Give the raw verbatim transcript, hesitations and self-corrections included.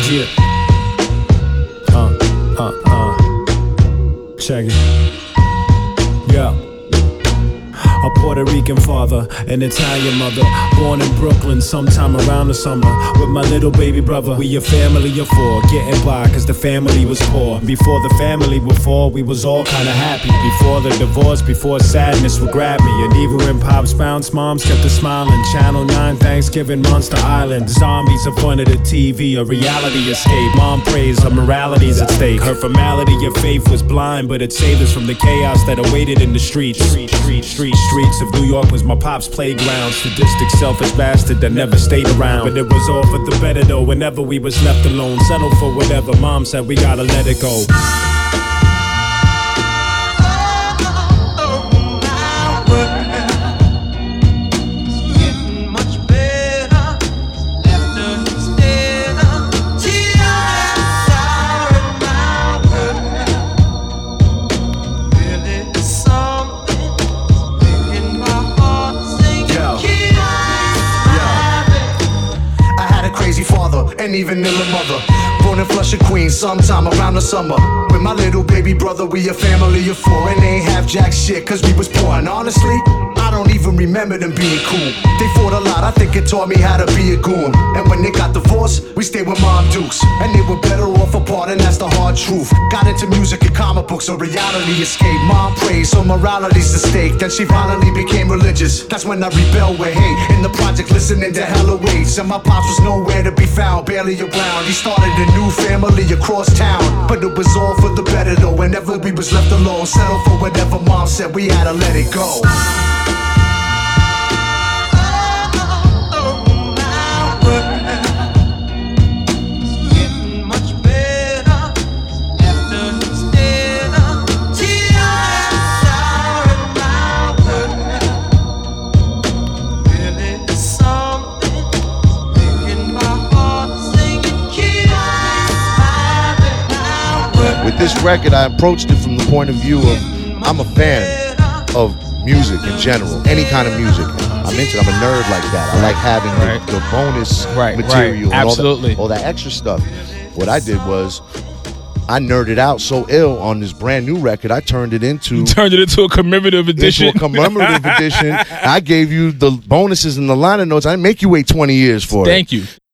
Yeah. Uh, uh, uh. Check it. Yeah. A Puerto Rican father, an Italian mother, born in Brooklyn sometime around the summer. With my little baby brother, we a family of four, getting by cause the family was poor. Before the family would fall, we was all kinda happy. Before the divorce, before sadness would grab me. And even when pops bounced, moms kept us smiling. Channel nine, Thanksgiving, Monster Island. Zombies in front of the T V, a reality escape. Mom prays, her morality's at stake. Her formality of faith was blind, but it saved us from the chaos that awaited in the streets. Street, street, street, streets of New York was my pop's playground. Sadistic, selfish bastard that never stayed around. But it was all for the better though. Whenever we was left alone, settle for whatever. Mom said we gotta let it go. And even iller mother, born in Flushing, Queens, sometime around the summer. With my little baby brother, we a family of four, and they ain't have jack shit cause we was poor. And honestly, I don't even remember them being cool. They fought a lot, I think it taught me how to be a goon. And when they got divorced, we stayed with Mom Dukes, and they were better off apart, and that's the hard truth. Got into music and comic books, a reality escape. Mom prays, so morality's the stake. Then she finally became religious. That's when I rebelled with hate. In the project, listening to hella waits, and my pops was nowhere to be found, barely around. He started a new family across town, but it was all for the better though. Whenever we was left alone, settle for whatever Mom said, we had to let it go. With this record, I approached it from the point of view of I'm a fan of music in general, any kind of music. I'm into it. I'm a nerd like that. I like having right. the, the bonus right, material, right. and Absolutely. all that, all that extra stuff. What I did was I nerded out so ill on this brand new record. I turned it into you turned it into a commemorative edition. Into a commemorative edition. I gave you the bonuses and the liner notes. I didn't make you wait twenty years for Thank it. you.